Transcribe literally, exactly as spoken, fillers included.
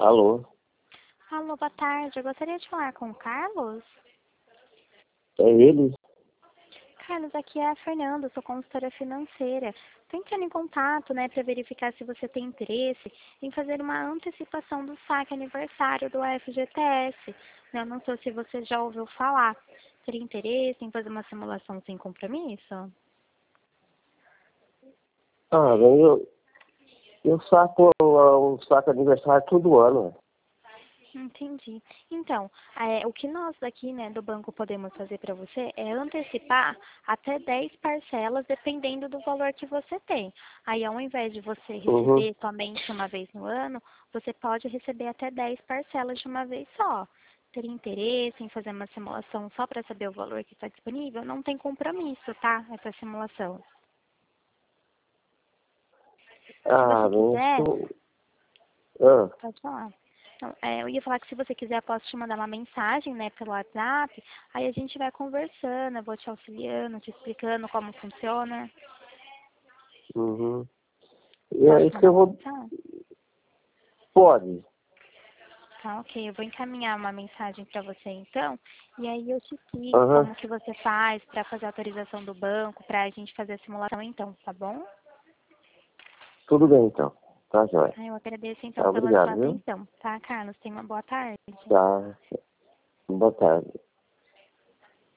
Alô? Alô, boa tarde. Eu gostaria de falar com o Carlos. É ele? Carlos, aqui é a Fernanda, eu sou consultora financeira. Estou entrando em contato, né, para verificar se você tem interesse em fazer uma antecipação do saque aniversário do F G T S. Eu não sei se você já ouviu falar. Teria interesse em fazer uma simulação sem compromisso? Ah, bem, eu, eu saco o saco aniversário todo ano. Entendi. Então, é, o que nós daqui, né, do banco podemos fazer para você é antecipar até dez parcelas, dependendo do valor que você tem. Aí, ao invés de você Uhum. receber somente uma vez no ano, você pode receber até dez parcelas de uma vez só. Teria interesse em fazer uma simulação só para saber o valor que está disponível? Não tem compromisso, tá? Essa simulação. Se Ah, você bem, quiser, isso... Ah, pode falar. Então, é, eu ia falar que se você quiser, eu posso te mandar uma mensagem, né, pelo WhatsApp. Aí a gente vai conversando, eu vou te auxiliando, te explicando como funciona. uhum. E Posso é te isso que mandar eu uma vou... mensagem? Pode. Tá, ok. Eu vou encaminhar uma mensagem para você, então. E aí eu te explico Aham. como que você faz para fazer a autorização do banco, para a gente fazer a simulação, então, tá bom? Tudo bem, então. Tá, joia. Ah, eu agradeço, então, Tá, pela sua obrigado, viu? atenção, tá, Carlos? Tenha uma boa tarde. Tá. Boa tarde.